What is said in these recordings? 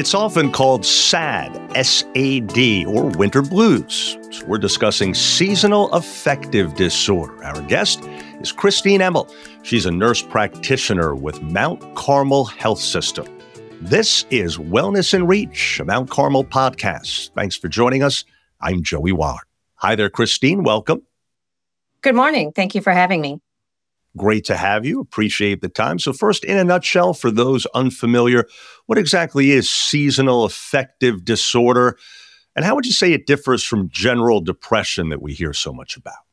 It's often called SAD, S-A-D, or winter blues. So we're discussing seasonal affective disorder. Our guest is Christine Emmel. She's a nurse practitioner with Mount Carmel Health System. This is Wellness in Reach, a Mount Carmel podcast. Thanks for joining us. I'm Joey Waller. Hi there, Christine. Welcome. Good morning. Thank you for having me. Great to have you. Appreciate the time. So first, in a nutshell, for those unfamiliar, what exactly is seasonal affective disorder? And how would you say it differs from general depression that we hear so much about?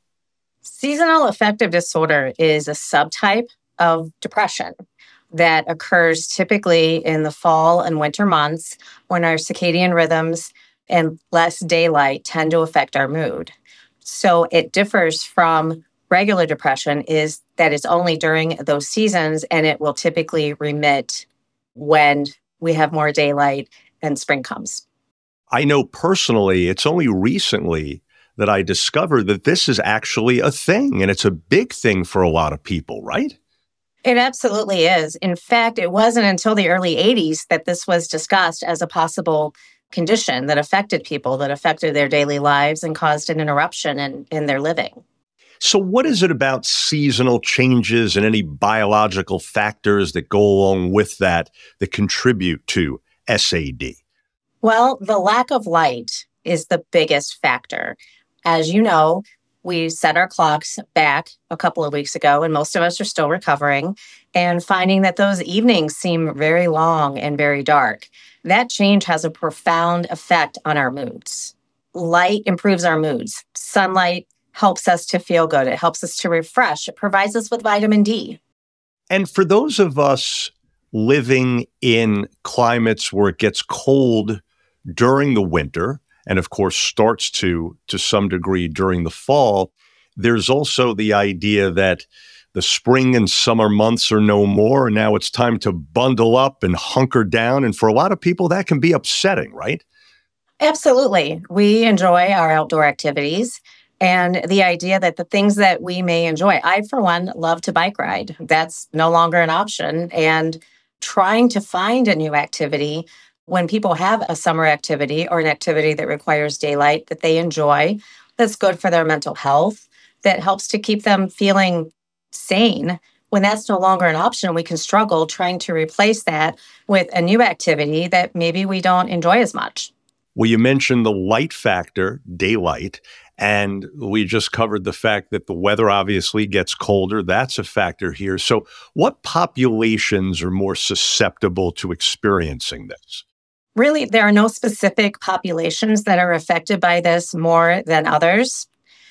Seasonal affective disorder is a subtype of depression that occurs typically in the fall and winter months when our circadian rhythms and less daylight tend to affect our mood. So it differs from regular depression is that it's only during those seasons, and it will typically remit when we have more daylight and spring comes. I know personally, it's only recently that I discovered that this is actually a thing, and it's a big thing for a lot of people, right? It absolutely is. In fact, it wasn't until the early 80s that this was discussed as a possible condition that affected people, that affected their daily lives and caused an interruption in their living. So what is it about seasonal changes and any biological factors that go along with that contribute to SAD? Well, the lack of light is the biggest factor. As you know, we set our clocks back a couple of weeks ago, and most of us are still recovering and finding that those evenings seem very long and very dark. That change has a profound effect on our moods. Light improves our moods. Sunlight helps us to feel good. It helps us to refresh. It provides us with vitamin D. And for those of us living in climates where it gets cold during the winter, and of course starts to some degree during the fall, there's also the idea that the spring and summer months are no more, and now it's time to bundle up and hunker down. And for a lot of people, that can be upsetting, right? Absolutely. We enjoy our outdoor activities. And the idea that the things that we may enjoy, I, for one, love to bike ride. That's no longer an option. And trying to find a new activity when people have a summer activity or an activity that requires daylight that they enjoy, that's good for their mental health, that helps to keep them feeling sane. When that's no longer an option, we can struggle trying to replace that with a new activity that maybe we don't enjoy as much. Well, you mentioned the light factor, daylight, and we just covered the fact that the weather obviously gets colder. That's a factor here. So what populations are more susceptible to experiencing this? Really, there are no specific populations that are affected by this more than others.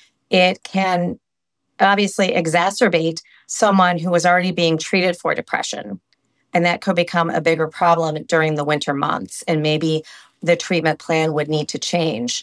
It can obviously exacerbate someone who was already being treated for depression, and that could become a bigger problem during the winter months, and maybe the treatment plan would need to change.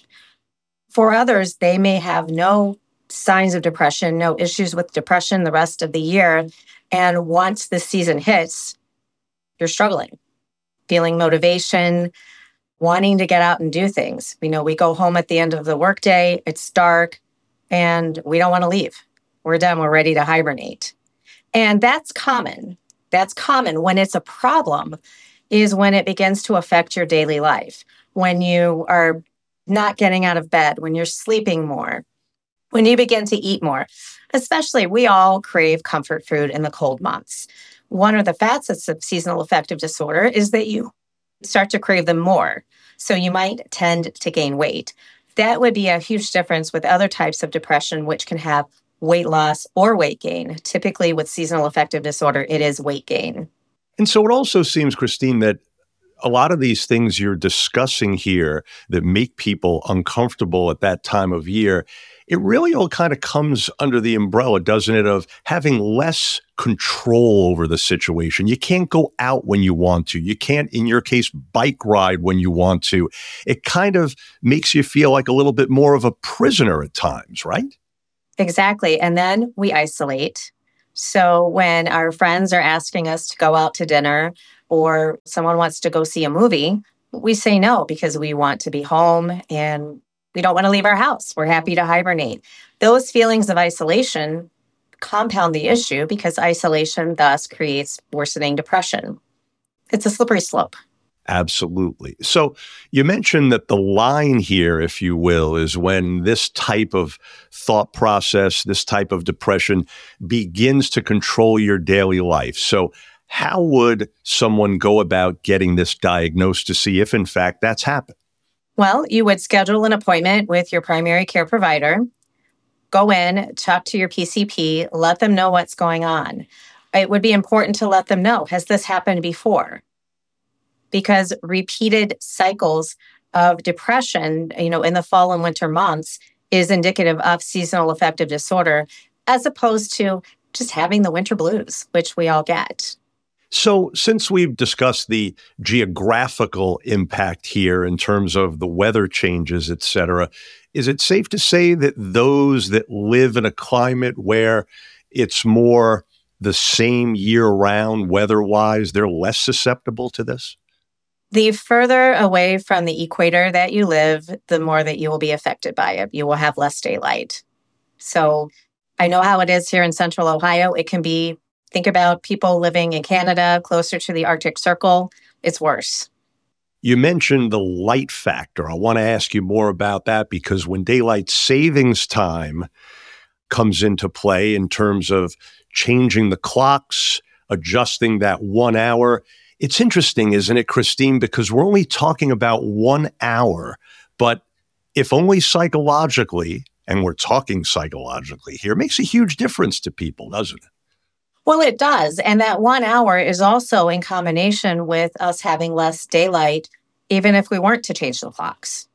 For others, they may have no signs of depression, no issues with depression the rest of the year. And once the season hits, you're struggling, feeling motivation, wanting to get out and do things. We go home at the end of the workday, it's dark, and we don't want to leave. We're done, we're ready to hibernate. And that's common. That's common. When it's a problem is when it begins to affect your daily life, when you are not getting out of bed, when you're sleeping more, when you begin to eat more. Especially, we all crave comfort food in the cold months. One of the facets of seasonal affective disorder is that you start to crave them more. So you might tend to gain weight. That would be a huge difference with other types of depression, which can have weight loss or weight gain. Typically with seasonal affective disorder, it is weight gain. And so it also seems, Christine, that a lot of these things you're discussing here that make people uncomfortable at that time of year, it really all kind of comes under the umbrella, doesn't it, of having less control over the situation. You can't go out when you want to. You can't, in your case, bike ride when you want to. It kind of makes you feel like a little bit more of a prisoner at times, right? Exactly. And then we isolate. So when our friends are asking us to go out to dinner or someone wants to go see a movie, we say no because we want to be home and we don't want to leave our house. We're happy to hibernate. Those feelings of isolation compound the issue because isolation thus creates worsening depression. It's a slippery slope. Absolutely. So you mentioned that the line here, if you will, is when this type of thought process, this type of depression begins to control your daily life. So, how would someone go about getting this diagnosed to see if, in fact, that's happened? Well, you would schedule an appointment with your primary care provider, go in, talk to your PCP, let them know what's going on. It would be important to let them know, has this happened before? Because repeated cycles of depression, in the fall and winter months is indicative of seasonal affective disorder, as opposed to just having the winter blues, which we all get. So, since we've discussed the geographical impact here in terms of the weather changes, et cetera, is it safe to say that those that live in a climate where it's more the same year round weather wise, they're less susceptible to this? The further away from the equator that you live, the more that you will be affected by it. You will have less daylight. So I know how it is here in central Ohio. It can be, think about people living in Canada, closer to the Arctic Circle. It's worse. You mentioned the light factor. I want to ask you more about that because when daylight savings time comes into play in terms of changing the clocks, adjusting that 1 hour. It's interesting, isn't it, Christine? Because we're only talking about 1 hour, but if only psychologically, and we're talking psychologically here, it makes a huge difference to people, doesn't it? Well, it does. And that 1 hour is also in combination with us having less daylight, even if we weren't to change the clocks.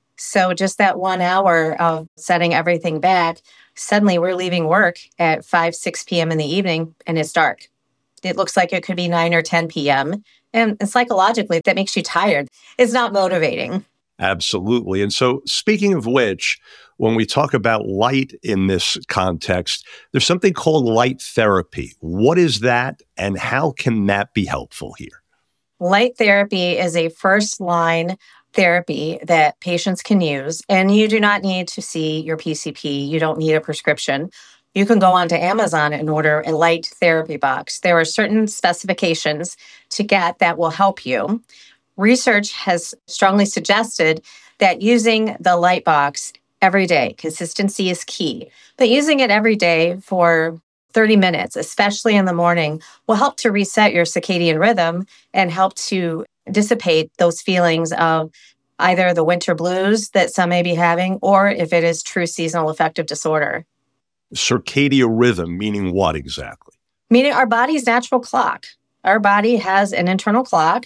So just that 1 hour of setting everything back, suddenly we're leaving work at 5, 6 p.m. in the evening and it's dark. It looks like it could be 9 or 10 p.m. And psychologically, that makes you tired. It's not motivating. Absolutely. And so, speaking of which, when we talk about light in this context, there's something called light therapy. What is that, and how can that be helpful here? Light therapy is a first line therapy that patients can use, and you do not need to see your PCP. You don't need a prescription. You can go onto Amazon and order a light therapy box. There are certain specifications to get that will help you. Research has strongly suggested that using the light box every day, consistency is key, but using it every day for 30 minutes, especially in the morning, will help to reset your circadian rhythm and help to dissipate those feelings of either the winter blues that some may be having, or if it is true seasonal affective disorder. Circadian rhythm, meaning what exactly? Meaning our body's natural clock. Our body has an internal clock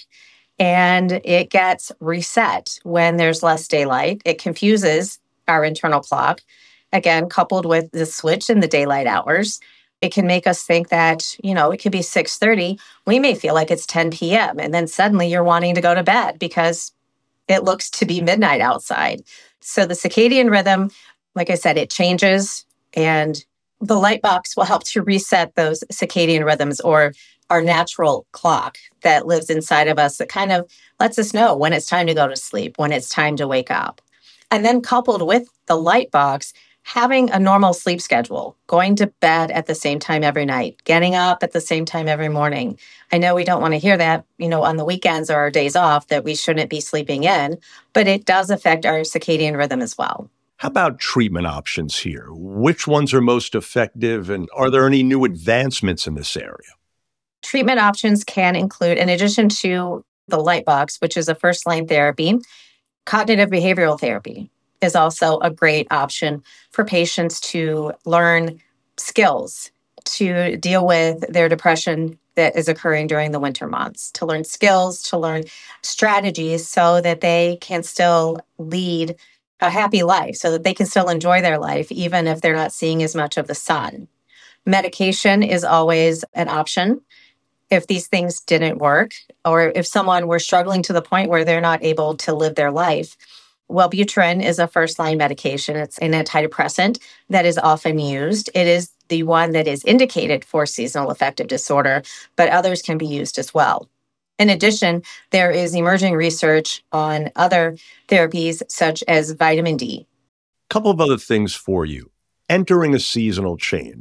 and it gets reset when there's less daylight. It confuses our internal clock. Again, coupled with the switch in the daylight hours, it can make us think that, it could be 6:30. We may feel like it's 10 p.m. And then suddenly you're wanting to go to bed because it looks to be midnight outside. So the circadian rhythm, like I said, it changes, and the light box will help to reset those circadian rhythms, or our natural clock that lives inside of us that kind of lets us know when it's time to go to sleep, when it's time to wake up. And then coupled with the light box, having a normal sleep schedule, going to bed at the same time every night, getting up at the same time every morning. I know we don't want to hear that, on the weekends or our days off, that we shouldn't be sleeping in, but it does affect our circadian rhythm as well. How about treatment options here? Which ones are most effective, and are there any new advancements in this area? Treatment options can include, in addition to the light box, which is a first line therapy, cognitive behavioral therapy is also a great option for patients to learn skills to deal with their depression that is occurring during the winter months, to learn skills, to learn strategies so that they can still lead a happy life, so that they can still enjoy their life, even if they're not seeing as much of the sun. Medication is always an option if these things didn't work, or if someone were struggling to the point where they're not able to live their life. Wellbutrin is a first line medication. It's an antidepressant that is often used. It is the one that is indicated for seasonal affective disorder, but others can be used as well. In addition, there is emerging research on other therapies such as vitamin D. A couple of other things for you. Entering a seasonal change.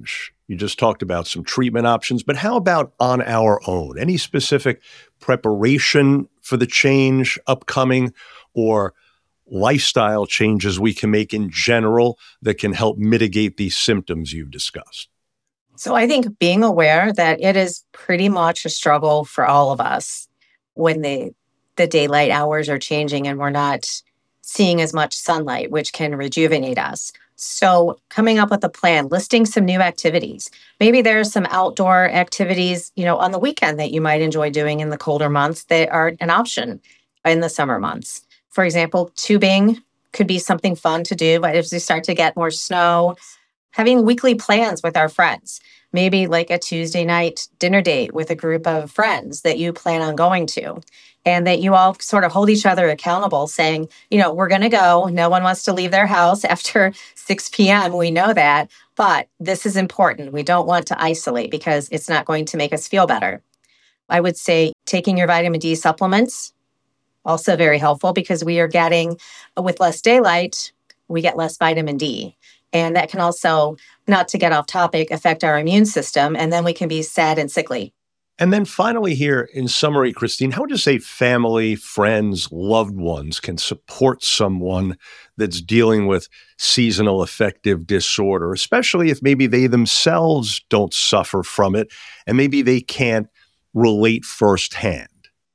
You just talked about some treatment options, but how about on our own? Any specific preparation for the change upcoming or lifestyle changes we can make in general that can help mitigate these symptoms you've discussed? So I think being aware that it is pretty much a struggle for all of us when the daylight hours are changing and we're not seeing as much sunlight, which can rejuvenate us. So coming up with a plan, listing some new activities. Maybe there's some outdoor activities, on the weekend that you might enjoy doing in the colder months that are an option in the summer months. For example, tubing could be something fun to do, but as we start to get more snow, having weekly plans with our friends, maybe like a Tuesday night dinner date with a group of friends that you plan on going to, and that you all sort of hold each other accountable, saying, we're going to go. No one wants to leave their house after 6 p.m. We know that, but this is important. We don't want to isolate because it's not going to make us feel better. I would say taking your vitamin D supplements, also very helpful because we are getting, with less daylight, we get less vitamin D. And that can also, not to get off topic, affect our immune system. And then we can be sad and sickly. And then finally here, in summary, Christine, how would you say family, friends, loved ones can support someone that's dealing with seasonal affective disorder, especially if maybe they themselves don't suffer from it and maybe they can't relate firsthand?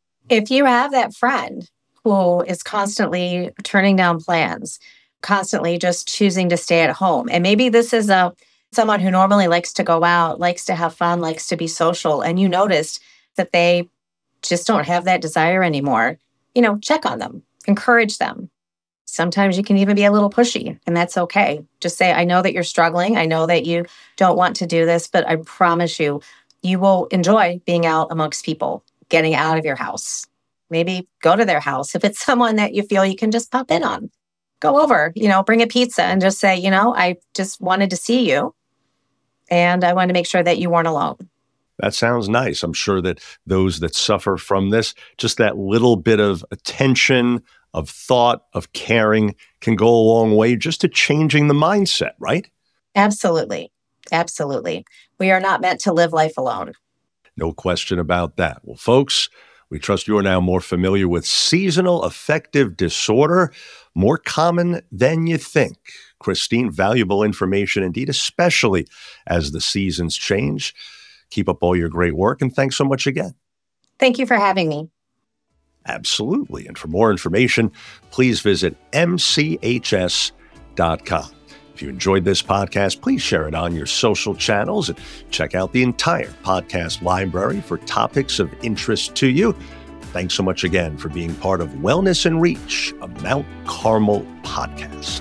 If you have that friend who is constantly turning down plans, constantly just choosing to stay at home, and maybe this is someone who normally likes to go out, likes to have fun, likes to be social, and you noticed that they just don't have that desire anymore, check on them, encourage them. Sometimes you can even be a little pushy, and that's okay. Just say, I know that you're struggling. I know that you don't want to do this, but I promise you, you will enjoy being out amongst people, getting out of your house. Maybe go to their house. If it's someone that you feel you can just pop in on, go over, bring a pizza and just say, I just wanted to see you. And I wanted to make sure that you weren't alone. That sounds nice. I'm sure that those that suffer from this, just that little bit of attention, of thought, of caring can go a long way just to changing the mindset, right? Absolutely. Absolutely. We are not meant to live life alone. No question about that. Well, folks, we trust you are now more familiar with seasonal affective disorder, more common than you think. Christine, valuable information indeed, especially as the seasons change. Keep up all your great work, and thanks so much again. Thank you for having me. Absolutely. And for more information, please visit mchs.com. If you enjoyed this podcast, please share it on your social channels and check out the entire podcast library for topics of interest to you. Thanks so much again for being part of Wellness in Reach, a Mount Carmel podcast.